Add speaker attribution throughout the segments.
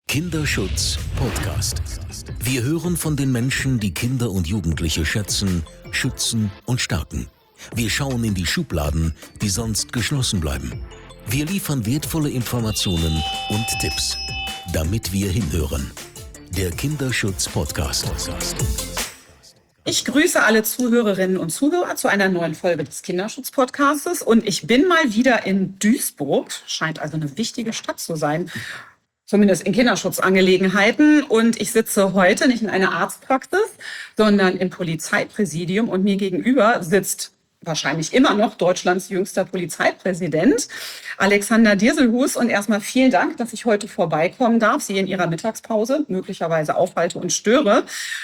Speaker 1: Kinderschutz Podcast. Wir hören von den Menschen, die Kinder und Jugendliche schätzen, schützen und stärken. Wir schauen in die Schubladen, die sonst geschlossen bleiben. Wir liefern wertvolle Informationen und Tipps, damit wir hinhören. Der Kinderschutz Podcast.
Speaker 2: Ich grüße alle Zuhörerinnen und Zuhörer zu einer neuen Folge des Kinderschutz-Podcastes und ich bin mal wieder in Duisburg, scheint also eine wichtige Stadt zu sein, zumindest in Kinderschutzangelegenheiten, und ich sitze heute nicht in einer Arztpraxis, sondern im Polizeipräsidium und mir gegenüber sitzt wahrscheinlich immer noch Deutschlands jüngster Polizeipräsident, Alexander Dirselhuus. Und erstmal vielen Dank, dass ich heute vorbeikommen darf, Sie in Ihrer Mittagspause möglicherweise aufhalte und störe.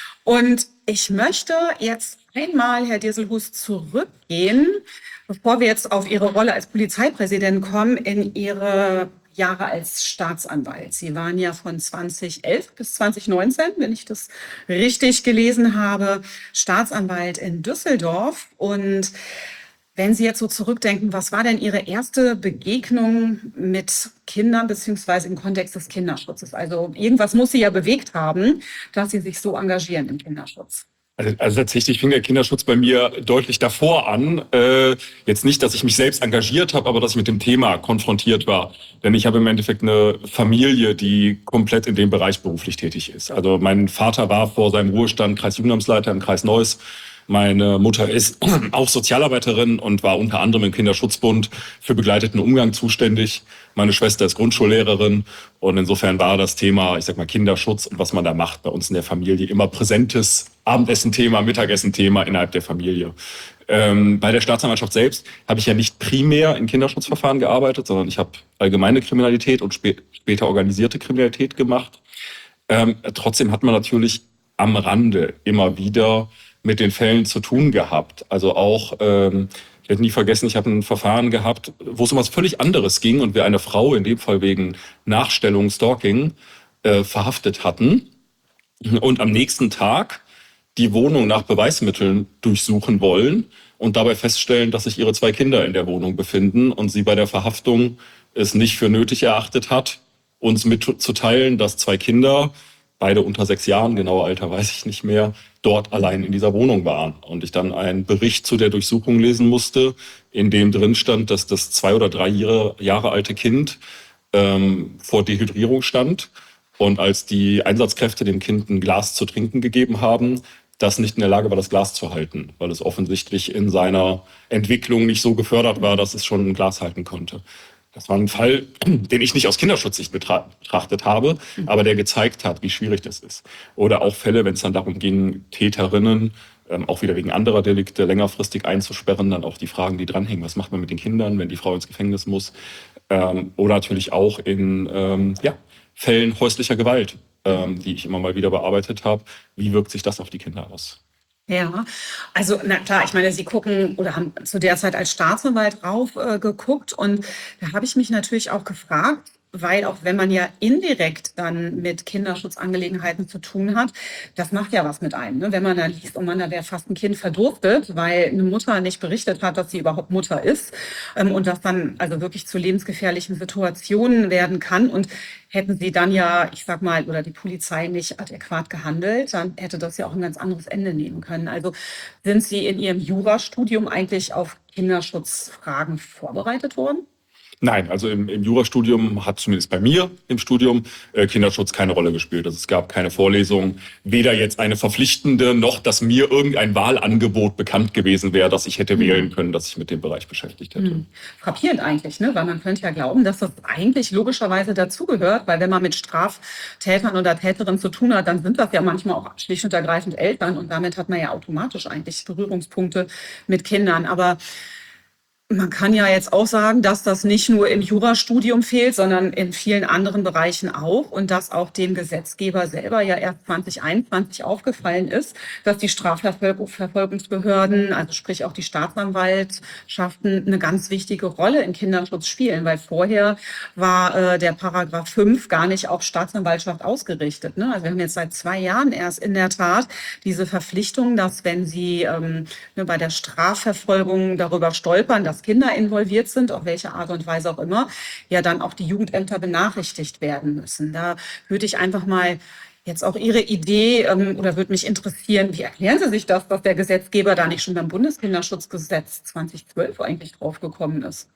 Speaker 2: Und ich möchte jetzt einmal, Herr Dirselhuus, zurückgehen, bevor wir jetzt auf Ihre Rolle als Polizeipräsident kommen, in Ihre Jahre als Staatsanwalt. Sie waren ja von 2011 bis 2019, wenn ich das richtig gelesen habe, Staatsanwalt in Düsseldorf. Und wenn Sie jetzt so zurückdenken, was war denn Ihre erste Begegnung mit Kindern beziehungsweise im Kontext des Kinderschutzes? Also irgendwas muss Sie ja bewegt haben, dass Sie sich so engagieren im Kinderschutz.
Speaker 3: Also tatsächlich fing der Kinderschutz bei mir deutlich davor an. Jetzt nicht, dass ich mich selbst engagiert habe, aber dass ich mit dem Thema konfrontiert war. Denn ich habe im Endeffekt eine Familie, die komplett in dem Bereich beruflich tätig ist. Also mein Vater war vor seinem Ruhestand Kreisjugendamtsleiter im Kreis Neuss. Meine Mutter ist auch Sozialarbeiterin und war unter anderem im Kinderschutzbund für begleiteten Umgang zuständig. Meine Schwester ist Grundschullehrerin und insofern war das Thema, ich sag mal, Kinderschutz und was man da macht bei uns in der Familie immer präsentes Abendessen-Thema, Mittagessen-Thema innerhalb der Familie. Bei der Staatsanwaltschaft selbst habe ich ja nicht primär in Kinderschutzverfahren gearbeitet, sondern ich habe allgemeine Kriminalität und später organisierte Kriminalität gemacht. Trotzdem hat man natürlich am Rande immer wieder mit den Fällen zu tun gehabt. Also auch, ich werde nie vergessen, ich habe ein Verfahren gehabt, wo es um was völlig anderes ging und wir eine Frau, in dem Fall wegen Nachstellung, Stalking, verhaftet hatten und am nächsten Tag die Wohnung nach Beweismitteln durchsuchen wollen und dabei feststellen, dass sich ihre 2 Kinder in der Wohnung befinden und sie bei der Verhaftung es nicht für nötig erachtet hat, uns mitzuteilen, dass 2 Kinder, beide unter 6 Jahren, genaue Alter weiß ich nicht mehr, dort allein in dieser Wohnung waren. Und ich dann einen Bericht zu der Durchsuchung lesen musste, in dem drin stand, dass das 2 oder 3 Jahre alte Kind vor Dehydrierung stand. Und als die Einsatzkräfte dem Kind ein Glas zu trinken gegeben haben, das nicht in der Lage war, das Glas zu halten, weil es offensichtlich in seiner Entwicklung nicht so gefördert war, dass es schon ein Glas halten konnte. Das war ein Fall, den ich nicht aus Kinderschutzsicht betrachtet habe, aber der gezeigt hat, wie schwierig das ist. Oder auch Fälle, wenn es dann darum ging, Täterinnen, auch wieder wegen anderer Delikte, längerfristig einzusperren, dann auch die Fragen, die dranhängen. Was macht man mit den Kindern, wenn die Frau ins Gefängnis muss? Oder natürlich auch in Fällen häuslicher Gewalt, die ich immer mal wieder bearbeitet habe. Wie wirkt sich das auf die Kinder aus?
Speaker 2: Ja, also na klar, ich meine, Sie gucken oder haben zu der Zeit als Staatsanwalt geguckt und da habe ich mich natürlich auch gefragt, weil auch wenn man ja indirekt dann mit Kinderschutzangelegenheiten zu tun hat, das macht ja was mit einem, ne? Wenn man da liest, oh Mann, da wäre fast ein Kind verdurstet, weil eine Mutter nicht berichtet hat, dass sie überhaupt Mutter ist, und das dann also wirklich zu lebensgefährlichen Situationen werden kann. Und hätten Sie dann ja, ich sag mal, oder die Polizei nicht adäquat gehandelt, dann hätte das ja auch ein ganz anderes Ende nehmen können. Also sind Sie in Ihrem Jurastudium eigentlich auf Kinderschutzfragen vorbereitet worden?
Speaker 3: Nein, also im Jurastudium hat zumindest bei mir im Studium Kinderschutz keine Rolle gespielt. Also es gab keine Vorlesung, weder jetzt eine verpflichtende, noch dass mir irgendein Wahlangebot bekannt gewesen wäre, dass ich hätte wählen können, dass ich mit dem Bereich beschäftigt hätte.
Speaker 2: Frappierend eigentlich, ne? Weil man könnte ja glauben, dass das eigentlich logischerweise dazugehört, weil wenn man mit Straftätern oder Täterinnen zu tun hat, dann sind das ja manchmal auch schlicht und ergreifend Eltern und damit hat man ja automatisch eigentlich Berührungspunkte mit Kindern. Aber man kann ja jetzt auch sagen, dass das nicht nur im Jurastudium fehlt, sondern in vielen anderen Bereichen auch und dass auch dem Gesetzgeber selber ja erst 2021 aufgefallen ist, dass die Strafverfolgungsbehörden, also sprich auch die Staatsanwaltschaften, eine ganz wichtige Rolle im Kinderschutz spielen, weil vorher war der Paragraph 5 gar nicht auf Staatsanwaltschaft ausgerichtet, ne? Also wir haben jetzt seit 2 Jahren erst in der Tat diese Verpflichtung, dass wenn Sie bei der Strafverfolgung darüber stolpern, dass dass Kinder involviert sind, auf welche Art und Weise auch immer, ja dann auch die Jugendämter benachrichtigt werden müssen. Da würde ich einfach mal jetzt auch Ihre Idee oder würde mich interessieren, wie erklären Sie sich das, dass der Gesetzgeber da nicht schon beim Bundeskinderschutzgesetz 2012 eigentlich draufgekommen ist?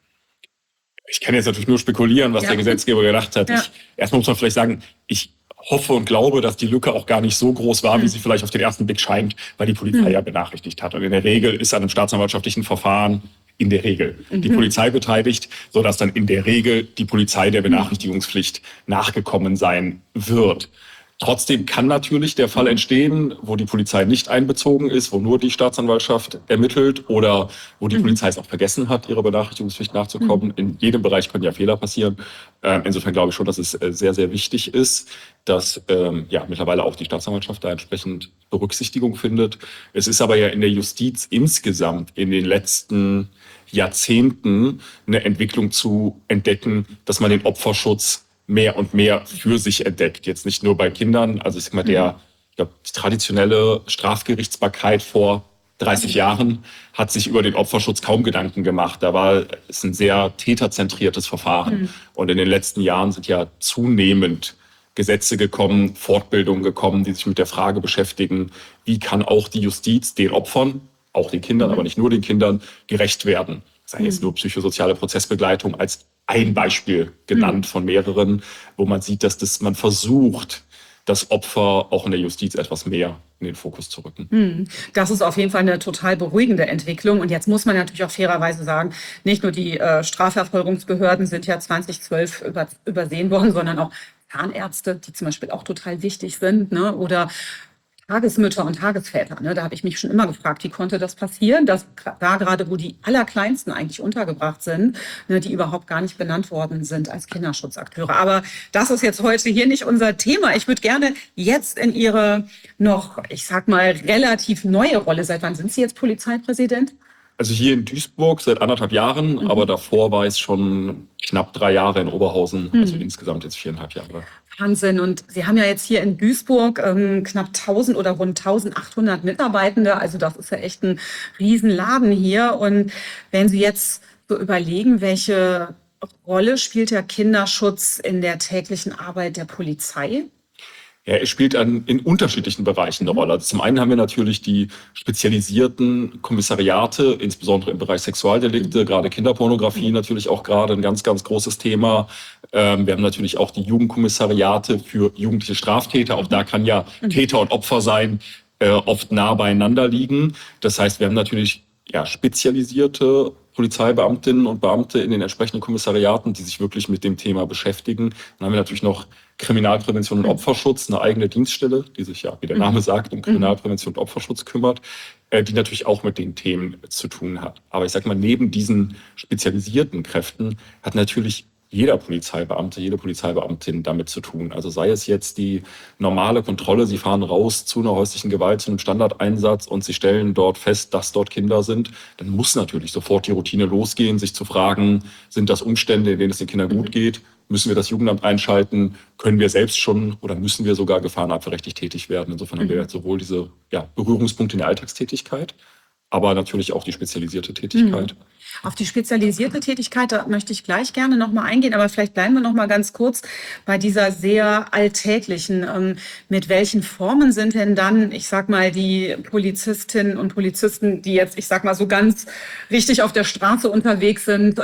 Speaker 3: Ich kann jetzt natürlich nur spekulieren, was der Gesetzgeber gedacht hat.
Speaker 2: Ja.
Speaker 3: Erstmal muss man vielleicht sagen, ich hoffe und glaube, dass die Lücke auch gar nicht so groß war, wie sie vielleicht auf den ersten Blick scheint, weil die Polizei ja benachrichtigt hat. Und in der Regel ist an einem staatsanwaltschaftlichen Verfahren in der Regel die Polizei beteiligt, sodass dann in der Regel die Polizei der Benachrichtigungspflicht nachgekommen sein wird. Trotzdem kann natürlich der Fall entstehen, wo die Polizei nicht einbezogen ist, wo nur die Staatsanwaltschaft ermittelt oder wo die Polizei es auch vergessen hat, ihrer Benachrichtigungspflicht nachzukommen. In jedem Bereich können ja Fehler passieren. Insofern glaube ich schon, dass es sehr, sehr wichtig ist, dass mittlerweile auch die Staatsanwaltschaft da entsprechend Berücksichtigung findet. Es ist aber ja in der Justiz insgesamt in den letzten Jahrzehnten eine Entwicklung zu entdecken, dass man den Opferschutz mehr und mehr für sich entdeckt. Jetzt nicht nur bei Kindern, also ich sag mal, die traditionelle Strafgerichtsbarkeit vor 30 Jahren hat sich über den Opferschutz kaum Gedanken gemacht. Da war es ein sehr täterzentriertes Verfahren. Und in den letzten Jahren sind ja zunehmend Gesetze gekommen, Fortbildungen gekommen, die sich mit der Frage beschäftigen, wie kann auch die Justiz den Opfern, auch den Kindern, aber nicht nur den Kindern, gerecht werden. Sei jetzt nur psychosoziale Prozessbegleitung als ein Beispiel genannt von mehreren, wo man sieht, dass man versucht, das Opfer auch in der Justiz etwas mehr in den Fokus zu rücken.
Speaker 2: Das ist auf jeden Fall eine total beruhigende Entwicklung. Und jetzt muss man natürlich auch fairerweise sagen, nicht nur die Strafverfolgungsbehörden sind ja 2012 übersehen worden, sondern auch Zahnärzte, die zum Beispiel auch total wichtig sind, ne? Oder Tagesmütter und Tagesväter. Ne? Da habe ich mich schon immer gefragt, wie konnte das passieren, dass da gerade, wo die Allerkleinsten eigentlich untergebracht sind, ne, die überhaupt gar nicht benannt worden sind als Kinderschutzakteure. Aber das ist jetzt heute hier nicht unser Thema. Ich würde gerne jetzt in Ihre noch, ich sag mal, relativ neue Rolle, seit wann sind Sie jetzt Polizeipräsident?
Speaker 3: Also hier in Duisburg seit 1,5 Jahren, aber davor war es schon knapp 3 Jahre in Oberhausen, also insgesamt jetzt 4,5 Jahre.
Speaker 2: Wahnsinn. Und Sie haben ja jetzt hier in Duisburg knapp 1000 oder rund 1800 Mitarbeitende. Also das ist ja echt ein Riesenladen hier. Und wenn Sie jetzt so überlegen, welche Rolle spielt der Kinderschutz in der täglichen Arbeit der Polizei?
Speaker 3: Ja, er spielt in unterschiedlichen Bereichen eine Rolle. Also zum einen haben wir natürlich die spezialisierten Kommissariate, insbesondere im Bereich Sexualdelikte, gerade Kinderpornografie natürlich auch gerade ein ganz, ganz großes Thema. Wir haben natürlich auch die Jugendkommissariate für jugendliche Straftäter. Auch da kann ja Täter und Opfer sein, oft nah beieinander liegen. Das heißt, wir haben natürlich spezialisierte Polizeibeamtinnen und Beamte in den entsprechenden Kommissariaten, die sich wirklich mit dem Thema beschäftigen. Dann haben wir natürlich noch Kriminalprävention und Opferschutz, eine eigene Dienststelle, die sich ja, wie der Name sagt, um Kriminalprävention und Opferschutz kümmert, die natürlich auch mit den Themen zu tun hat. Aber ich sag mal, neben diesen spezialisierten Kräften hat natürlich jeder Polizeibeamte, jede Polizeibeamtin damit zu tun. Also sei es jetzt die normale Kontrolle, Sie fahren raus zu einer häuslichen Gewalt, zu einem Standardeinsatz und Sie stellen dort fest, dass dort Kinder sind, dann muss natürlich sofort die Routine losgehen, sich zu fragen, sind das Umstände, in denen es den Kindern gut geht? Müssen wir das Jugendamt einschalten? Können wir selbst schon oder müssen wir sogar gefahrenabwehrrechtlich tätig werden? Insofern haben wir sowohl diese Berührungspunkte in der Alltagstätigkeit, aber natürlich auch die spezialisierte Tätigkeit.
Speaker 2: Auf die spezialisierte Tätigkeit, da möchte ich gleich gerne noch mal eingehen, aber vielleicht bleiben wir noch mal ganz kurz bei dieser sehr alltäglichen. Mit welchen Formen sind denn dann, ich sag mal, die Polizistinnen und Polizisten, die jetzt, ich sag mal, so ganz richtig auf der Straße unterwegs sind,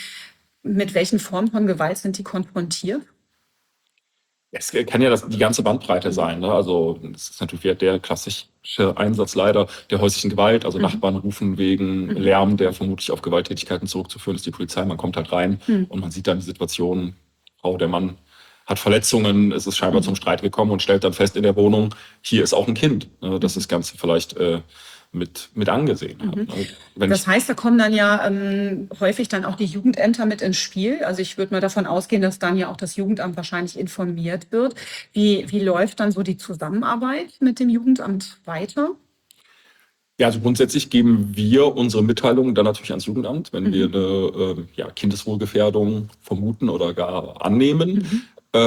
Speaker 2: mit welchen Formen von Gewalt sind die konfrontiert?
Speaker 3: Es kann ja die ganze Bandbreite sein. Ne? Also das ist natürlich der klassische Einsatz leider der häuslichen Gewalt. Also Nachbarn rufen wegen Lärm, der vermutlich auf Gewalttätigkeiten zurückzuführen ist, die Polizei. Man kommt halt rein und man sieht dann die Situation, der Mann hat Verletzungen, es ist scheinbar zum Streit gekommen und stellt dann fest in der Wohnung, hier ist auch ein Kind, das das Ganze vielleicht mit angesehen hat.
Speaker 2: Das heißt, da kommen dann ja häufig dann auch die Jugendämter mit ins Spiel. Also ich würde mal davon ausgehen, dass dann ja auch das Jugendamt wahrscheinlich informiert wird. Wie läuft dann so die Zusammenarbeit mit dem Jugendamt weiter?
Speaker 3: Ja, also grundsätzlich geben wir unsere Mitteilungen dann natürlich ans Jugendamt, wenn wir eine Kindeswohlgefährdung vermuten oder gar annehmen.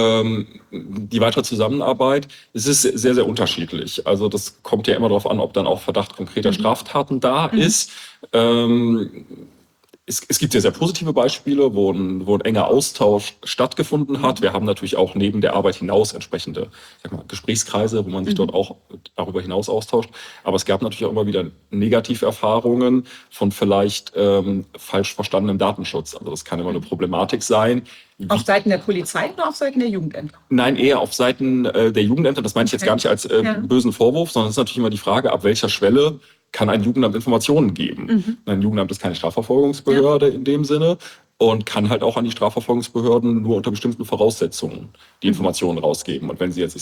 Speaker 3: Die weitere Zusammenarbeit, es ist sehr, sehr unterschiedlich. Also das kommt ja immer darauf an, ob dann auch Verdacht konkreter Straftaten da ist. Es gibt ja sehr positive Beispiele, wo ein enger Austausch stattgefunden hat. Wir haben natürlich auch neben der Arbeit hinaus entsprechende, Gesprächskreise, wo man sich dort auch darüber hinaus austauscht. Aber es gab natürlich auch immer wieder Negativerfahrungen von vielleicht falsch verstandenem Datenschutz. Also das kann immer eine Problematik sein.
Speaker 2: Auf Seiten der Polizei oder auf Seiten der Jugendämter?
Speaker 3: Nein, eher auf Seiten der Jugendämter. Das meine ich jetzt gar nicht als bösen Vorwurf, sondern es ist natürlich immer die Frage, ab welcher Schwelle kann ein Jugendamt Informationen geben. Ein Jugendamt ist keine Strafverfolgungsbehörde in dem Sinne und kann halt auch an die Strafverfolgungsbehörden nur unter bestimmten Voraussetzungen die Informationen rausgeben. Und wenn sie jetzt,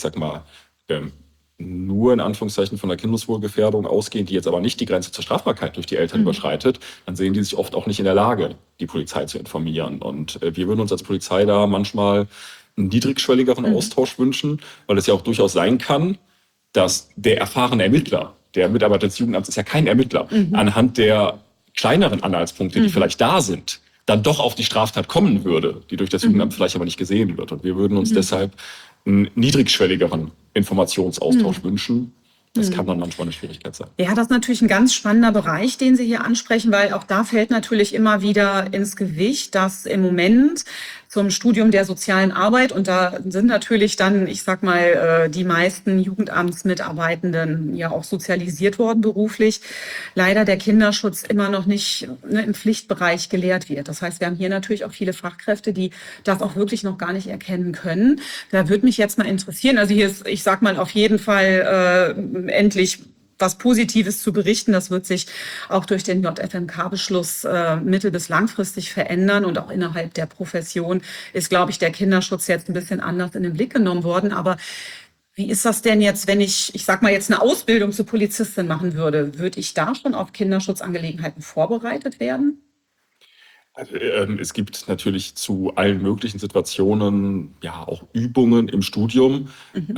Speaker 3: nur in Anführungszeichen von der Kindeswohlgefährdung ausgehen, die jetzt aber nicht die Grenze zur Strafbarkeit durch die Eltern überschreitet, dann sehen die sich oft auch nicht in der Lage, die Polizei zu informieren. Und wir würden uns als Polizei da manchmal einen niedrigschwelligeren Austausch wünschen, weil es ja auch durchaus sein kann, dass der erfahrene Ermittler, der Mitarbeiter des Jugendamts ist ja kein Ermittler, anhand der kleineren Anhaltspunkte, die vielleicht da sind, dann doch auf die Straftat kommen würde, die durch das Jugendamt vielleicht aber nicht gesehen wird. Und wir würden uns deshalb einen niedrigschwelligeren Informationsaustausch wünschen. Das kann dann manchmal eine Schwierigkeit sein.
Speaker 2: Ja, das ist natürlich ein ganz spannender Bereich, den Sie hier ansprechen, weil auch da fällt natürlich immer wieder ins Gewicht, dass im Moment zum Studium der sozialen Arbeit, und da sind natürlich dann, die meisten Jugendamtsmitarbeitenden ja auch sozialisiert worden beruflich, leider der Kinderschutz immer noch nicht im Pflichtbereich gelehrt wird. Das heißt, wir haben hier natürlich auch viele Fachkräfte, die das auch wirklich noch gar nicht erkennen können. Da würde mich jetzt mal interessieren, also hier ist, auf jeden Fall endlich was Positives zu berichten. Das wird sich auch durch den JFMK-Beschluss mittel- bis langfristig verändern. Und auch innerhalb der Profession ist, glaube ich, der Kinderschutz jetzt ein bisschen anders in den Blick genommen worden. Aber wie ist das denn jetzt, wenn ich jetzt eine Ausbildung zur Polizistin machen würde? Würde ich da schon auf Kinderschutzangelegenheiten vorbereitet werden?
Speaker 3: Also, es gibt natürlich zu allen möglichen Situationen ja auch Übungen im Studium.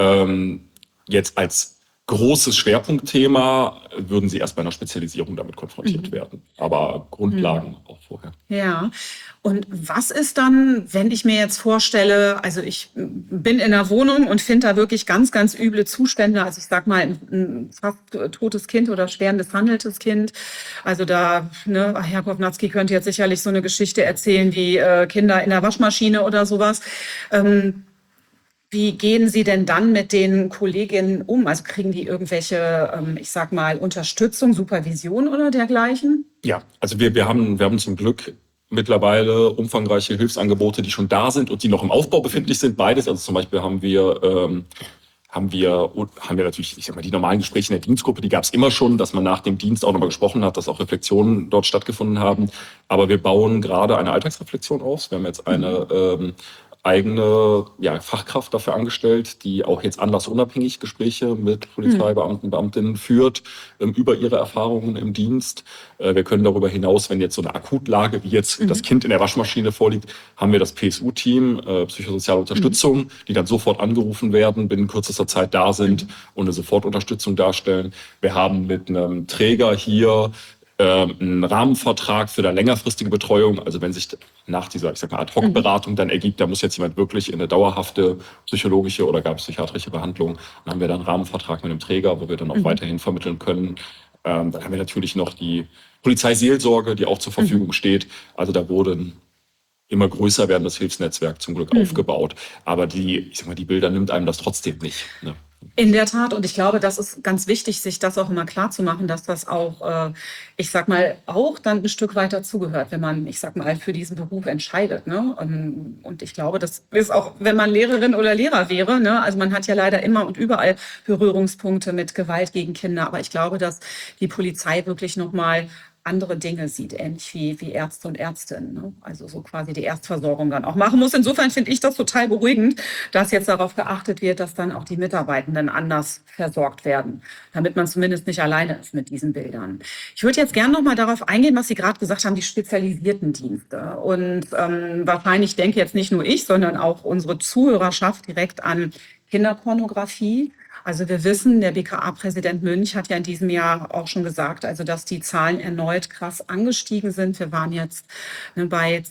Speaker 3: Jetzt als großes Schwerpunktthema würden Sie erst bei einer Spezialisierung damit konfrontiert werden. Aber Grundlagen auch vorher.
Speaker 2: Ja. Und was ist dann, wenn ich mir jetzt vorstelle, also ich bin in einer Wohnung und finde da wirklich ganz, ganz üble Zustände, also ein fast totes Kind oder schwer misshandeltes Kind. Also da, Herr Kovnatski könnte jetzt sicherlich so eine Geschichte erzählen wie Kinder in der Waschmaschine oder sowas. Wie gehen Sie denn dann mit den Kolleginnen um? Also kriegen die irgendwelche, Unterstützung, Supervision oder dergleichen?
Speaker 3: Ja, also wir haben zum Glück mittlerweile umfangreiche Hilfsangebote, die schon da sind und die noch im Aufbau befindlich sind. Beides. Also zum Beispiel haben wir natürlich, die normalen Gespräche in der Dienstgruppe, die gab es immer schon, dass man nach dem Dienst auch nochmal gesprochen hat, dass auch Reflexionen dort stattgefunden haben. Aber wir bauen gerade eine Alltagsreflexion aus. Wir haben jetzt eine eigene Fachkraft dafür angestellt, die auch jetzt anlassunabhängig Gespräche mit Polizeibeamten, Beamtinnen führt, über ihre Erfahrungen im Dienst. Wir können darüber hinaus, wenn jetzt so eine Akutlage wie jetzt das Kind in der Waschmaschine vorliegt, haben wir das PSU-Team, psychosoziale Unterstützung, die dann sofort angerufen werden, binnen kürzester Zeit da sind und eine Sofortunterstützung darstellen. Wir haben mit einem Träger hier einen Rahmenvertrag für eine längerfristige Betreuung. Also wenn sich nach dieser, Ad-Hoc-Beratung dann ergibt, da muss jetzt jemand wirklich in eine dauerhafte psychologische oder gar psychiatrische Behandlung, dann haben wir dann einen Rahmenvertrag mit einem Träger, wo wir dann auch weiterhin vermitteln können. Dann haben wir natürlich noch die Polizeiseelsorge, die auch zur Verfügung steht. Also da wurde ein immer größer werdendes Hilfsnetzwerk zum Glück aufgebaut. Aber die Bilder nimmt einem das trotzdem nicht. Ne?
Speaker 2: In der Tat. Und ich glaube, das ist ganz wichtig, sich das auch immer klar zu machen, dass das auch, auch dann ein Stück weit dazugehört, wenn man, für diesen Beruf entscheidet. Ne? Und ich glaube, das ist auch, wenn man Lehrerin oder Lehrer wäre, ne? Also man hat ja leider immer und überall Berührungspunkte mit Gewalt gegen Kinder. Aber ich glaube, dass die Polizei wirklich nochmal andere Dinge sieht, ähnlich wie Ärzte und Ärztinnen. Ne? Also so quasi die Erstversorgung dann auch machen muss. Insofern finde ich das total beruhigend, dass jetzt darauf geachtet wird, dass dann auch die Mitarbeitenden anders versorgt werden, damit man zumindest nicht alleine ist mit diesen Bildern. Ich würde jetzt gerne noch mal darauf eingehen, was Sie gerade gesagt haben, die spezialisierten Dienste. Und wahrscheinlich denke jetzt nicht nur ich, sondern auch unsere Zuhörerschaft direkt an Kinderpornografie. Also wir wissen, der BKA-Präsident Münch hat ja in diesem Jahr auch schon gesagt, also dass die Zahlen erneut krass angestiegen sind. Wir waren jetzt bei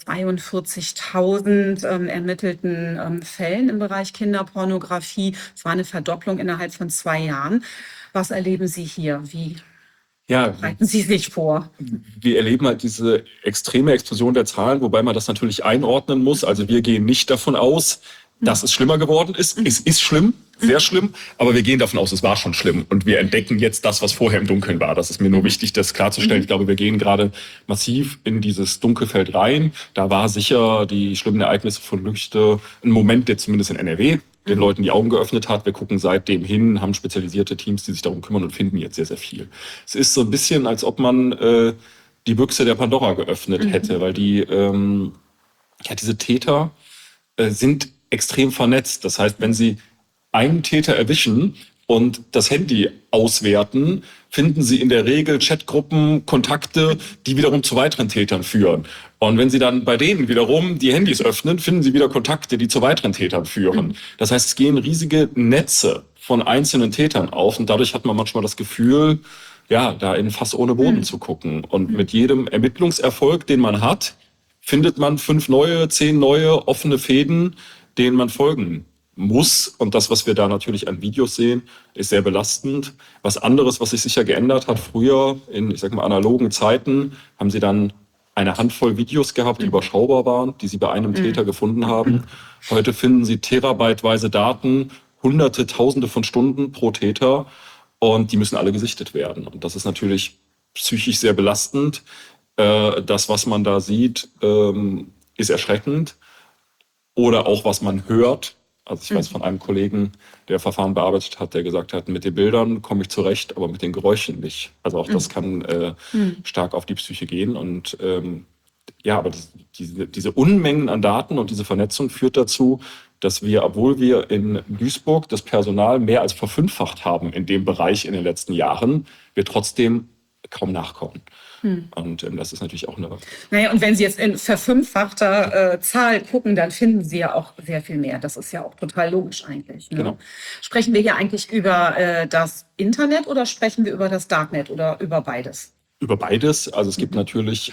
Speaker 2: 42.000 ermittelten Fällen im Bereich Kinderpornografie. Es war eine Verdopplung innerhalb von 2 Jahren. Was erleben Sie hier? Wie
Speaker 3: Ja,
Speaker 2: Bereiten Sie sich vor.
Speaker 3: wir erleben halt diese extreme Explosion der Zahlen, wobei man das natürlich einordnen muss. Also wir gehen nicht davon aus, dass es schlimmer geworden ist. Es ist schlimm, sehr schlimm, aber wir gehen davon aus, es war schon schlimm. Und wir entdecken jetzt das, was vorher im Dunkeln war. Das ist mir nur wichtig, das klarzustellen. Ich glaube, wir gehen gerade massiv in dieses Dunkelfeld rein. Da war sicher die schlimmen Ereignisse von Lüchte ein Moment, der zumindest in NRW den Leuten die Augen geöffnet hat. Wir gucken seitdem hin, haben spezialisierte Teams, die sich darum kümmern und finden jetzt sehr, sehr viel. Es ist so ein bisschen, als ob man die Büchse der Pandora geöffnet hätte, weil diese Täter sind extrem vernetzt. Das heißt, wenn sie einen Täter erwischen und das Handy auswerten, finden sie in der Regel Chatgruppen, Kontakte, die wiederum zu weiteren Tätern führen. Und wenn sie dann bei denen wiederum die Handys öffnen, finden sie wieder Kontakte, die zu weiteren Tätern führen. Das heißt, es gehen riesige Netze von einzelnen Tätern auf und dadurch hat man manchmal das Gefühl, ja, da in Fass ohne Boden zu gucken. Und mit jedem Ermittlungserfolg, den man hat, findet man 5 neue, 10 neue offene Fäden, denen man folgen muss. Und das, was wir da natürlich an Videos sehen, ist sehr belastend. Was anderes, was sich sicher geändert hat, früher in, ich sag mal, analogen Zeiten, haben sie dann eine Handvoll Videos gehabt, die überschaubar waren, die sie bei einem Täter gefunden haben. Heute finden sie terabyteweise Daten, Hunderte, Tausende von Stunden pro Täter und die müssen alle gesichtet werden. Und das ist natürlich psychisch sehr belastend. Das, was man da sieht, ist erschreckend. Oder auch, was man hört. Also ich weiß von einem Kollegen, der Verfahren bearbeitet hat, der gesagt hat, mit den Bildern komme ich zurecht, aber mit den Geräuschen nicht. Also auch das kann stark auf die Psyche gehen. Und aber diese Unmengen an Daten und diese Vernetzung führt dazu, dass wir, obwohl wir in Duisburg das Personal mehr als verfünffacht haben in dem Bereich in den letzten Jahren, wir trotzdem kaum nachkommen. Und das ist natürlich auch eine...
Speaker 2: Naja, und wenn Sie jetzt in verfünffachter Zahl gucken, dann finden Sie ja auch sehr viel mehr. Das ist ja auch total logisch eigentlich. Ne?
Speaker 3: Genau.
Speaker 2: Sprechen wir hier eigentlich über das Internet oder sprechen wir über das Darknet oder über beides?
Speaker 3: Über beides. Also es gibt natürlich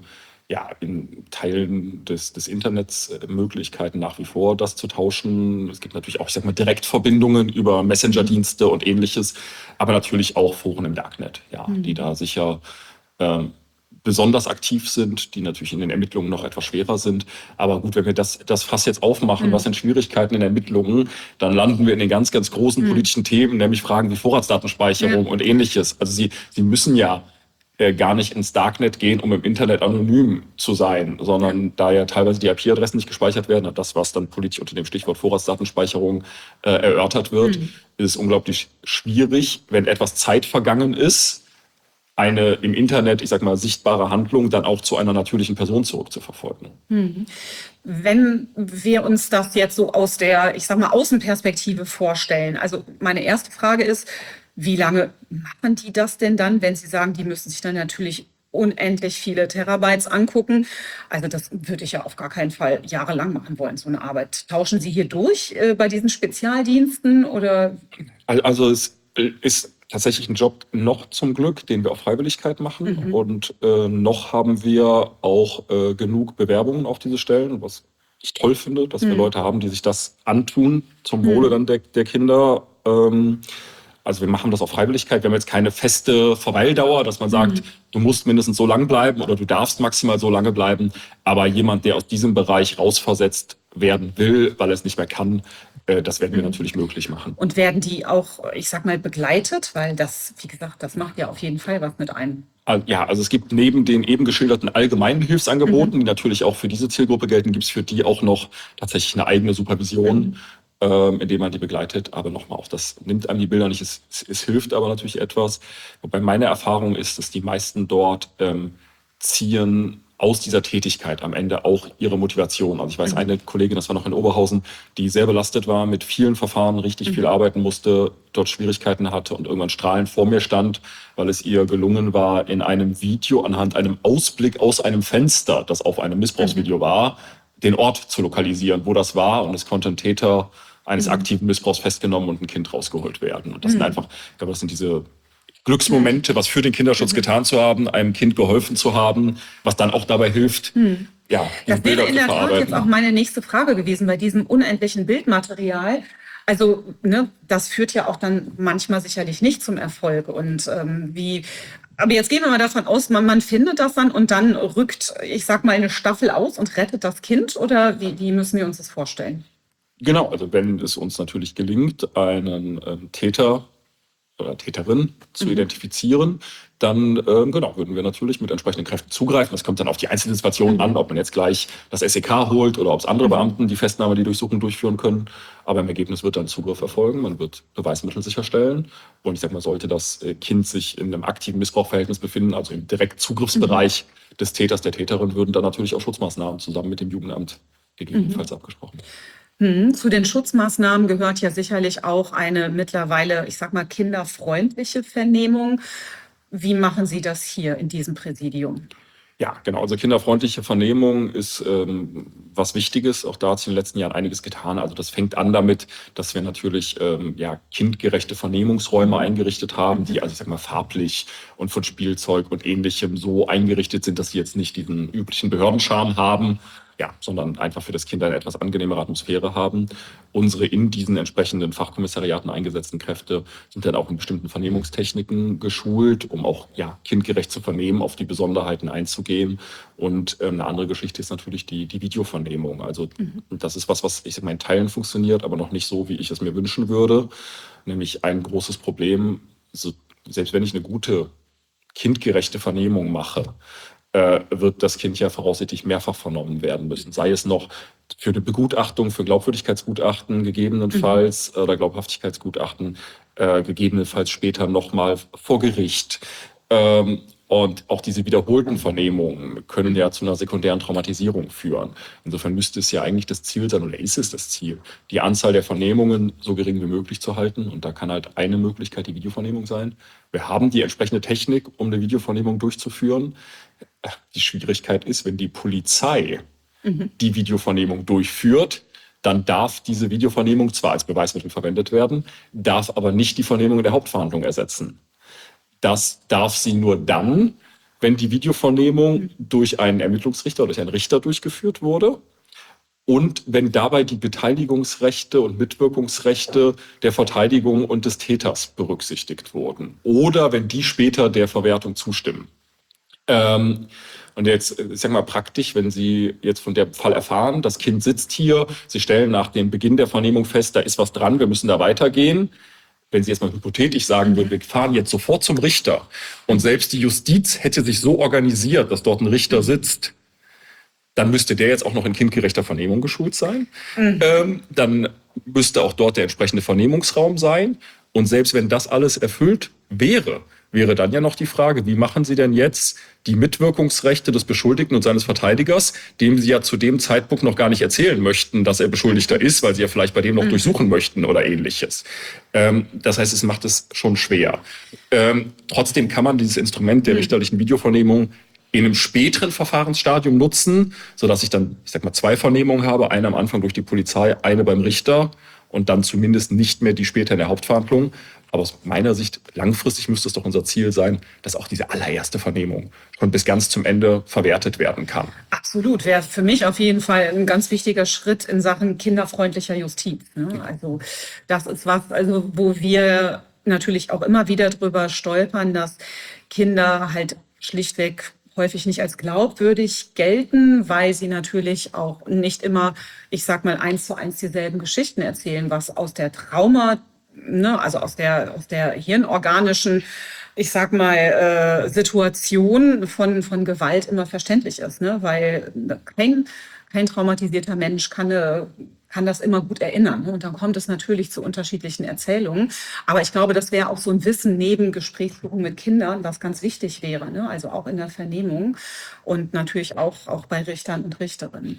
Speaker 3: in Teilen des Internets Möglichkeiten nach wie vor, das zu tauschen. Es gibt natürlich auch, ich sag mal, Direktverbindungen über Messenger-Dienste und Ähnliches, aber natürlich auch Foren im Darknet, die da sicher besonders aktiv sind, die natürlich in den Ermittlungen noch etwas schwerer sind. Aber gut, wenn wir das Fass jetzt aufmachen, was sind Schwierigkeiten in Ermittlungen, dann landen wir in den ganz, ganz großen politischen Themen, nämlich Fragen wie Vorratsdatenspeicherung und Ähnliches. Also Sie müssen ja gar nicht ins Darknet gehen, um im Internet anonym zu sein, sondern da ja teilweise die IP-Adressen nicht gespeichert werden, das, was dann politisch unter dem Stichwort Vorratsdatenspeicherung erörtert wird, ist es unglaublich schwierig, wenn etwas Zeit vergangen ist, eine im Internet, ich sag mal, sichtbare Handlung dann auch zu einer natürlichen Person zurückzuverfolgen.
Speaker 2: Wenn wir uns das jetzt so aus der, ich sag mal, Außenperspektive vorstellen, also meine erste Frage ist, wie lange machen die das denn dann, wenn Sie sagen, die müssen sich dann natürlich unendlich viele Terabytes angucken? Also das würde ich ja auf gar keinen Fall jahrelang machen wollen, so eine Arbeit. Tauschen Sie hier durch bei diesen Spezialdiensten oder?
Speaker 3: Also es ist tatsächlich ein Job noch zum Glück, den wir auf Freiwilligkeit machen. Und noch haben wir auch genug Bewerbungen auf diese Stellen, was ich toll finde, dass wir Leute haben, die sich das antun zum Wohle dann der Kinder. Also wir machen das auf Freiwilligkeit. Wir haben jetzt keine feste Verweildauer, dass man sagt, du musst mindestens so lange bleiben oder du darfst maximal so lange bleiben. Aber jemand, der aus diesem Bereich rausversetzt werden will, weil er es nicht mehr kann, das werden wir natürlich möglich machen.
Speaker 2: Und werden die auch, ich sag mal, begleitet? Weil das, wie gesagt, das macht ja auf jeden Fall was mit einem.
Speaker 3: Ja, also es gibt neben den eben geschilderten allgemeinen Hilfsangeboten, die natürlich auch für diese Zielgruppe gelten, gibt es für die auch noch tatsächlich eine eigene Supervision, indem man die begleitet. Aber nochmal, auch das nimmt einem die Bilder nicht. Es hilft aber natürlich etwas. Wobei meine Erfahrung ist, dass die meisten dort ziehen aus dieser Tätigkeit am Ende auch ihre Motivation. Also ich weiß, eine Kollegin, das war noch in Oberhausen, die sehr belastet war, mit vielen Verfahren richtig viel arbeiten musste, dort Schwierigkeiten hatte und irgendwann strahlend vor mir stand, weil es ihr gelungen war, in einem Video anhand einem Ausblick aus einem Fenster, das auf einem Missbrauchsvideo war, den Ort zu lokalisieren, wo das war. Und es konnte ein Täter eines aktiven Missbrauchs festgenommen und ein Kind rausgeholt werden. Und das sind einfach, ich glaube, das sind diese Glücksmomente, was für den Kinderschutz getan zu haben, einem Kind geholfen zu haben, was dann auch dabei hilft,
Speaker 2: Das wäre in der Tat jetzt auch meine nächste Frage gewesen bei diesem unendlichen Bildmaterial. Also, ne, das führt ja auch dann manchmal sicherlich nicht zum Erfolg. Und aber jetzt gehen wir mal davon aus, man findet das dann und dann rückt, ich sag mal, eine Staffel aus und rettet das Kind, oder wie müssen wir uns das vorstellen?
Speaker 3: Genau, also wenn es uns natürlich gelingt, einen Täter oder Täterin zu identifizieren, dann genau, würden wir natürlich mit entsprechenden Kräften zugreifen. Das kommt dann auf die einzelne Situation an, ob man jetzt gleich das SEK holt oder ob es andere Beamten die Festnahme, die Durchsuchung durchführen können. Aber im Ergebnis wird dann Zugriff erfolgen, man wird Beweismittel sicherstellen. Und ich sag mal, sollte das Kind sich in einem aktiven Missbrauchsverhältnis befinden, also im Direktzugriffsbereich des Täters, der Täterin, würden dann natürlich auch Schutzmaßnahmen zusammen mit dem Jugendamt gegebenenfalls abgesprochen.
Speaker 2: Zu den Schutzmaßnahmen gehört ja sicherlich auch eine mittlerweile, ich sag mal, kinderfreundliche Vernehmung. Wie machen Sie das hier in diesem Präsidium?
Speaker 3: Ja, genau. Also kinderfreundliche Vernehmung ist was Wichtiges. Auch da hat sich in den letzten Jahren einiges getan. Also das fängt an damit, dass wir natürlich kindgerechte Vernehmungsräume eingerichtet haben, die also ich sag mal farblich und von Spielzeug und Ähnlichem so eingerichtet sind, dass sie jetzt nicht diesen üblichen Behördenscharme haben, sondern einfach für das Kind eine etwas angenehmere Atmosphäre haben. Unsere in diesen entsprechenden Fachkommissariaten eingesetzten Kräfte sind dann auch in bestimmten Vernehmungstechniken geschult, um auch kindgerecht zu vernehmen, auf die Besonderheiten einzugehen. Und eine andere Geschichte ist natürlich die Videovernehmung. Also das ist was ich sag mal in Teilen funktioniert, aber noch nicht so, wie ich es mir wünschen würde. Nämlich ein großes Problem, selbst wenn ich eine gute kindgerechte Vernehmung mache, wird das Kind ja voraussichtlich mehrfach vernommen werden müssen. Sei es noch für eine Begutachtung, für Glaubwürdigkeitsgutachten gegebenenfalls oder Glaubhaftigkeitsgutachten, gegebenenfalls später nochmal vor Gericht. Und auch diese wiederholten Vernehmungen können ja zu einer sekundären Traumatisierung führen. Insofern müsste es ja eigentlich das Ziel sein, oder ist es das Ziel, die Anzahl der Vernehmungen so gering wie möglich zu halten. Und da kann halt eine Möglichkeit die Videovernehmung sein. Wir haben die entsprechende Technik, um eine Videovernehmung durchzuführen. Die Schwierigkeit ist, wenn die Polizei die Videovernehmung durchführt, dann darf diese Videovernehmung zwar als Beweismittel verwendet werden, darf aber nicht die Vernehmung in der Hauptverhandlung ersetzen. Das darf sie nur dann, wenn die Videovernehmung durch einen Ermittlungsrichter oder durch einen Richter durchgeführt wurde und wenn dabei die Beteiligungsrechte und Mitwirkungsrechte der Verteidigung und des Täters berücksichtigt wurden oder wenn die später der Verwertung zustimmen. Und jetzt, ich sag mal praktisch, wenn Sie jetzt von dem Fall erfahren, das Kind sitzt hier, Sie stellen nach dem Beginn der Vernehmung fest, da ist was dran, wir müssen da weitergehen. Wenn Sie jetzt mal hypothetisch sagen würden, wir fahren jetzt sofort zum Richter und selbst die Justiz hätte sich so organisiert, dass dort ein Richter sitzt, dann müsste der jetzt auch noch in kindgerechter Vernehmung geschult sein. Dann müsste auch dort der entsprechende Vernehmungsraum sein. Und selbst wenn das alles erfüllt wäre dann ja noch die Frage, wie machen Sie denn jetzt die Mitwirkungsrechte des Beschuldigten und seines Verteidigers, dem Sie ja zu dem Zeitpunkt noch gar nicht erzählen möchten, dass er Beschuldigter ist, weil Sie ja vielleicht bei dem noch durchsuchen möchten oder Ähnliches. Das heißt, es macht es schon schwer. Trotzdem kann man dieses Instrument der richterlichen Videovernehmung in einem späteren Verfahrensstadium nutzen, sodass ich dann, ich sag mal, 2 Vernehmungen habe, eine am Anfang durch die Polizei, eine beim Richter und dann zumindest nicht mehr die später in der Hauptverhandlung. Aber aus meiner Sicht, langfristig müsste es doch unser Ziel sein, dass auch diese allererste Vernehmung schon bis ganz zum Ende verwertet werden kann.
Speaker 2: Absolut, wäre für mich auf jeden Fall ein ganz wichtiger Schritt in Sachen kinderfreundlicher Justiz. Ne? Also das ist was, wo wir natürlich auch immer wieder drüber stolpern, dass Kinder halt schlichtweg häufig nicht als glaubwürdig gelten, weil sie natürlich auch nicht immer, ich sag mal, 1:1 dieselben Geschichten erzählen, was aus der also aus der hirnorganischen, ich sag mal, Situation von Gewalt immer verständlich ist, ne? Weil kein traumatisierter Mensch kann das immer gut erinnern. Ne? Und dann kommt es natürlich zu unterschiedlichen Erzählungen. Aber ich glaube, das wäre auch so ein Wissen neben Gesprächsführung mit Kindern, was ganz wichtig wäre. Ne? Also auch in der Vernehmung und natürlich auch bei Richtern und Richterinnen.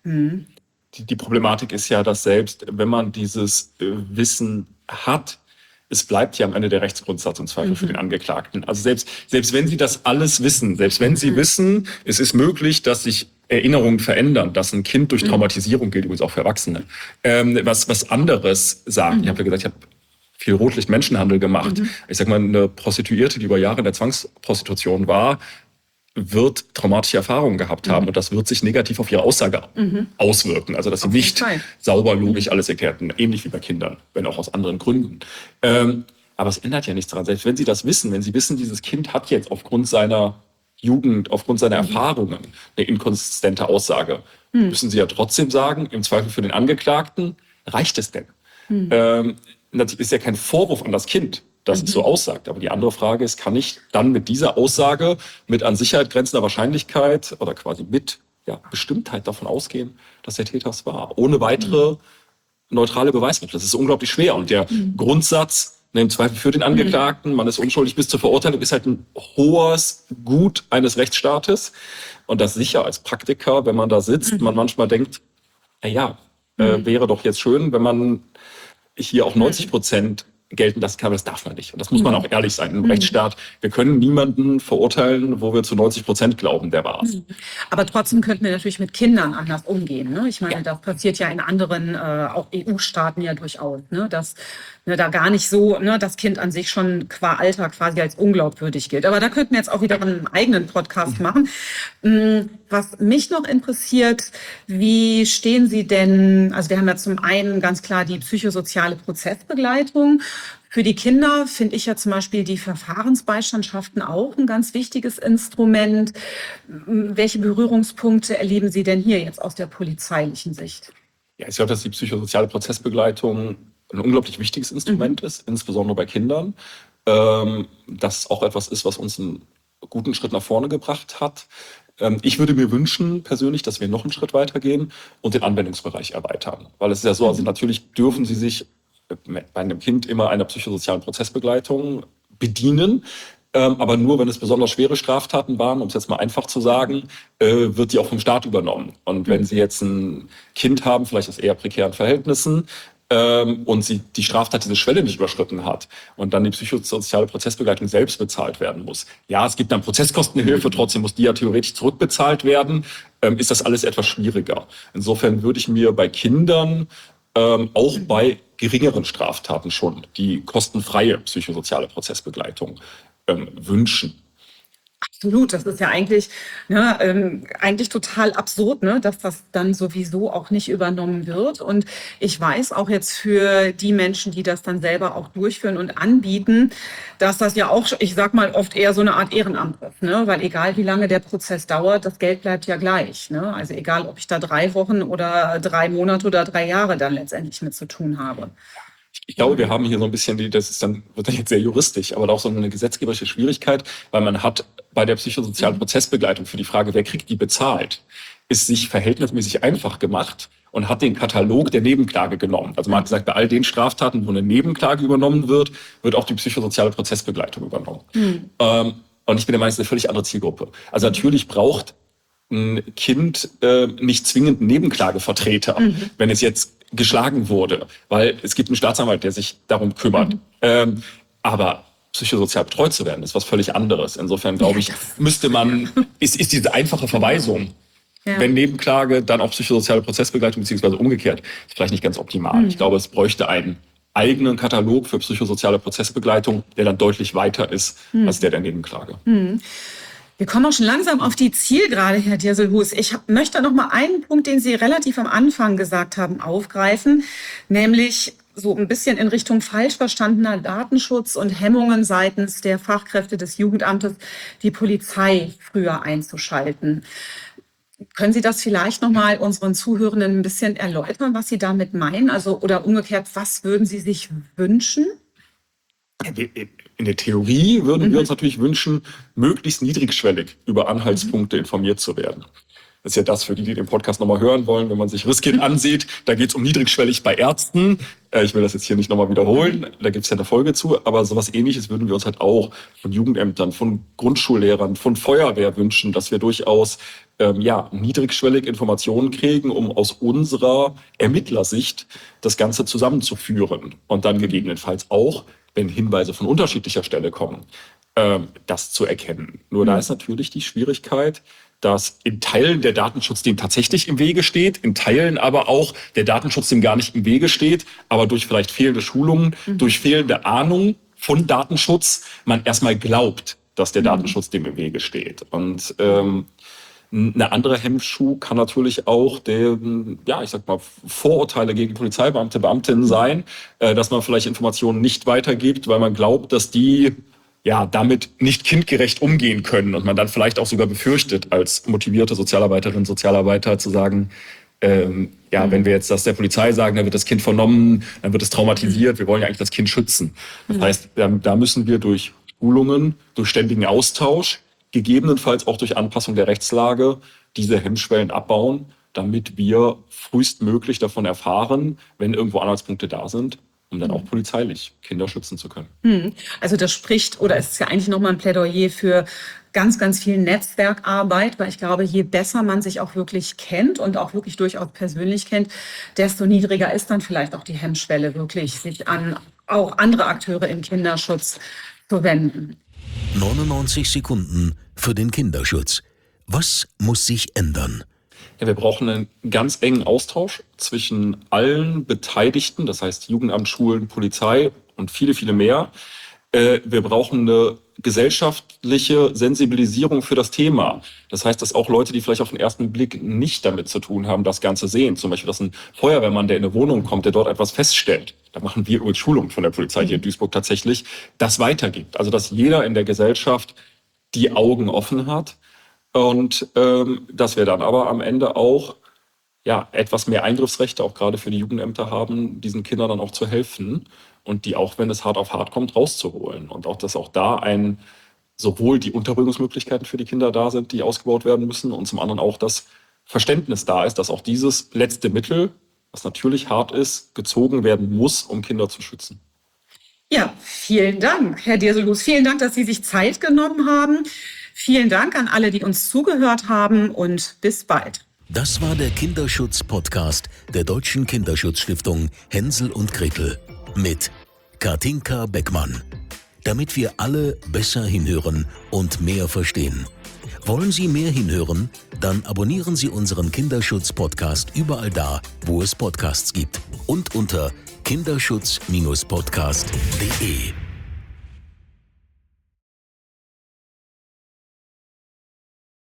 Speaker 3: Die Problematik ist ja, dass selbst wenn man dieses Wissen hat, es bleibt ja am Ende der Rechtsgrundsatz und Zweifel für den Angeklagten. Also selbst wenn Sie das alles wissen, selbst wenn Sie wissen, es ist möglich, dass sich Erinnerungen verändern, dass ein Kind durch Traumatisierung gilt, übrigens auch für Erwachsene, was anderes sagt. Ich habe ja gesagt, ich habe viel Rotlicht-Menschenhandel gemacht. Ich sag mal, eine Prostituierte, die über Jahre in der Zwangsprostitution war, wird traumatische Erfahrungen gehabt haben und das wird sich negativ auf ihre Aussage auswirken. Also dass sie nicht sauber, logisch alles erklärten, ähnlich wie bei Kindern, wenn auch aus anderen Gründen. Aber es ändert ja nichts daran. Selbst wenn Sie das wissen, wenn Sie wissen, dieses Kind hat jetzt aufgrund seiner Jugend, aufgrund seiner Erfahrungen eine inkonsistente Aussage, müssen Sie ja trotzdem sagen, im Zweifel für den Angeklagten, reicht es denn? Das ist ja kein Vorwurf an das Kind, dass es so aussagt. Aber die andere Frage ist, kann ich dann mit dieser Aussage mit an Sicherheit grenzender Wahrscheinlichkeit oder quasi mit Bestimmtheit davon ausgehen, dass der Täter es war, ohne weitere neutrale Beweismittel? Das ist unglaublich schwer. Und der Grundsatz, im Zweifel für den Angeklagten, man ist unschuldig bis zur Verurteilung, ist halt ein hohes Gut eines Rechtsstaates. Und das sicher als Praktiker, wenn man da sitzt, man manchmal denkt, wäre doch jetzt schön, wenn man hier auch 90% gelten lassen kann, aber das darf man nicht. Und das muss man auch ehrlich sein. Im Rechtsstaat, wir können niemanden verurteilen, wo wir zu 90% glauben, der war's.
Speaker 2: Aber trotzdem könnten wir natürlich mit Kindern anders umgehen. Ne? Ich meine, das passiert ja in anderen, auch EU-Staaten ja durchaus, ne? Dass da gar nicht so, das Kind an sich schon qua Alter quasi als unglaubwürdig gilt. Aber da könnten wir jetzt auch wieder einen eigenen Podcast machen. Was mich noch interessiert, wie stehen Sie denn, also wir haben ja zum einen ganz klar die psychosoziale Prozessbegleitung. Für die Kinder finde ich ja zum Beispiel die Verfahrensbeistandschaften auch ein ganz wichtiges Instrument. Welche Berührungspunkte erleben Sie denn hier jetzt aus der polizeilichen Sicht?
Speaker 3: Ja, ich glaube, dass die psychosoziale Prozessbegleitung ein unglaublich wichtiges Instrument ist, insbesondere bei Kindern. Das auch etwas ist, was uns einen guten Schritt nach vorne gebracht hat. Ich würde mir wünschen, persönlich, dass wir noch einen Schritt weitergehen und den Anwendungsbereich erweitern. Weil es ist ja so, also natürlich dürfen Sie sich bei einem Kind immer einer psychosozialen Prozessbegleitung bedienen. Aber nur, wenn es besonders schwere Straftaten waren, um es jetzt mal einfach zu sagen, wird die auch vom Staat übernommen. Und wenn Sie jetzt ein Kind haben, vielleicht aus eher prekären Verhältnissen, und sie die Straftat diese Schwelle nicht überschritten hat und dann die psychosoziale Prozessbegleitung selbst bezahlt werden muss. Ja, es gibt dann Prozesskostenhilfe, trotzdem muss die ja theoretisch zurückbezahlt werden, ist das alles etwas schwieriger. Insofern würde ich mir bei Kindern auch bei geringeren Straftaten schon die kostenfreie psychosoziale Prozessbegleitung wünschen.
Speaker 2: Absolut, das ist ja eigentlich, eigentlich total absurd, dass das dann sowieso auch nicht übernommen wird. Und ich weiß auch jetzt für die Menschen, die das dann selber auch durchführen und anbieten, dass das ja auch, ich sag mal, oft eher so eine Art Ehrenamt ist, weil egal wie lange der Prozess dauert, das Geld bleibt ja gleich. Also egal, ob ich da 3 Wochen oder 3 Monate oder 3 Jahre dann letztendlich mit zu tun habe.
Speaker 3: Ich glaube, wir haben hier so ein bisschen wird dann jetzt sehr juristisch, aber auch so eine gesetzgeberische Schwierigkeit, weil man hat bei der psychosozialen Prozessbegleitung für die Frage, wer kriegt die bezahlt, ist sich verhältnismäßig einfach gemacht und hat den Katalog der Nebenklage genommen. Also man hat gesagt, bei all den Straftaten, wo eine Nebenklage übernommen wird, wird auch die psychosoziale Prozessbegleitung übernommen. Und ich bin der Meinung, das ist eine völlig andere Zielgruppe. Also natürlich braucht ein Kind nicht zwingend einen Nebenklagevertreter, wenn es jetzt geschlagen wurde, weil es gibt einen Staatsanwalt, der sich darum kümmert. Aber psychosozial betreut zu werden, ist was völlig anderes. Insofern glaube ich, ist diese einfache Verweisung, wenn Nebenklage, dann auch psychosoziale Prozessbegleitung, beziehungsweise umgekehrt, ist vielleicht nicht ganz optimal. Ich glaube, es bräuchte einen eigenen Katalog für psychosoziale Prozessbegleitung, der dann deutlich weiter ist als der Nebenklage.
Speaker 2: Wir kommen auch schon langsam auf die Zielgerade, Herr Dirselhuus. Ich möchte noch mal einen Punkt, den Sie relativ am Anfang gesagt haben, aufgreifen, nämlich so ein bisschen in Richtung falsch verstandener Datenschutz und Hemmungen seitens der Fachkräfte des Jugendamtes, die Polizei früher einzuschalten. Können Sie das vielleicht noch mal unseren Zuhörenden ein bisschen erläutern, was Sie damit meinen? Also, oder umgekehrt, was würden Sie sich wünschen?
Speaker 3: In der Theorie würden wir uns natürlich wünschen, möglichst niedrigschwellig über Anhaltspunkte informiert zu werden. Das ist ja das, für die den Podcast nochmal hören wollen, wenn man sich Riskind ansieht. Da geht es um niedrigschwellig bei Ärzten. Ich will das jetzt hier nicht nochmal wiederholen. Da gibt es ja eine Folge zu. Aber sowas Ähnliches würden wir uns halt auch von Jugendämtern, von Grundschullehrern, von Feuerwehr wünschen, dass wir durchaus niedrigschwellig Informationen kriegen, um aus unserer Ermittlersicht das Ganze zusammenzuführen. Und dann gegebenenfalls auch, wenn Hinweise von unterschiedlicher Stelle kommen, das zu erkennen. Nur da ist natürlich die Schwierigkeit, dass in Teilen der Datenschutz dem tatsächlich im Wege steht, in Teilen aber auch der Datenschutz dem gar nicht im Wege steht, aber durch vielleicht fehlende Schulungen, durch fehlende Ahnung von Datenschutz man erstmal glaubt, dass der Datenschutz dem im Wege steht. Und eine andere Hemmschuh kann natürlich auch Vorurteile gegen Polizeibeamte, Beamtinnen sein, dass man vielleicht Informationen nicht weitergibt, weil man glaubt, dass die damit nicht kindgerecht umgehen können und man dann vielleicht auch sogar befürchtet, als motivierte Sozialarbeiterin, Sozialarbeiter zu sagen, wenn wir jetzt das der Polizei sagen, dann wird das Kind vernommen, dann wird es traumatisiert, wir wollen ja eigentlich das Kind schützen. Das heißt, da müssen wir durch Schulungen, durch ständigen Austausch, gegebenenfalls auch durch Anpassung der Rechtslage, diese Hemmschwellen abbauen, damit wir frühestmöglich davon erfahren, wenn irgendwo Anhaltspunkte da sind, um dann auch polizeilich Kinder schützen zu können.
Speaker 2: Also das spricht, oder es ist ja eigentlich nochmal ein Plädoyer für ganz, ganz viel Netzwerkarbeit, weil ich glaube, je besser man sich auch wirklich kennt und auch wirklich durchaus persönlich kennt, desto niedriger ist dann vielleicht auch die Hemmschwelle, wirklich sich an auch andere Akteure im Kinderschutz zu wenden.
Speaker 1: 99 Sekunden für den Kinderschutz. Was muss sich ändern?
Speaker 3: Ja, wir brauchen einen ganz engen Austausch zwischen allen Beteiligten, das heißt Jugendamt, Schulen, Polizei und viele, viele mehr. Wir brauchen eine gesellschaftliche Sensibilisierung für das Thema. Das heißt, dass auch Leute, die vielleicht auf den ersten Blick nicht damit zu tun haben, das Ganze sehen. Zum Beispiel, dass ein Feuerwehrmann, der in eine Wohnung kommt, der dort etwas feststellt. Da machen wir übrigens Schulungen von der Polizei hier in Duisburg tatsächlich, das weitergibt. Also, dass jeder in der Gesellschaft die Augen offen hat und dass wir dann aber am Ende auch etwas mehr Eingriffsrechte, auch gerade für die Jugendämter haben, diesen Kindern dann auch zu helfen und die auch, wenn es hart auf hart kommt, rauszuholen. Und auch, dass auch da sowohl die Unterbringungsmöglichkeiten für die Kinder da sind, die ausgebaut werden müssen und zum anderen auch das Verständnis da ist, dass auch dieses letzte Mittel, was natürlich hart ist, gezogen werden muss, um Kinder zu schützen.
Speaker 2: Ja, vielen Dank, Herr Dirselhuus. Vielen Dank, dass Sie sich Zeit genommen haben. Vielen Dank an alle, die uns zugehört haben und bis bald.
Speaker 1: Das war der Kinderschutz-Podcast der Deutschen Kinderschutzstiftung Hänsel und Gretel mit Katinka Beckmann. Damit wir alle besser hinhören und mehr verstehen. Wollen Sie mehr hinhören? Dann abonnieren Sie unseren Kinderschutz-Podcast überall da, wo es Podcasts gibt und unter kinderschutz-podcast.de.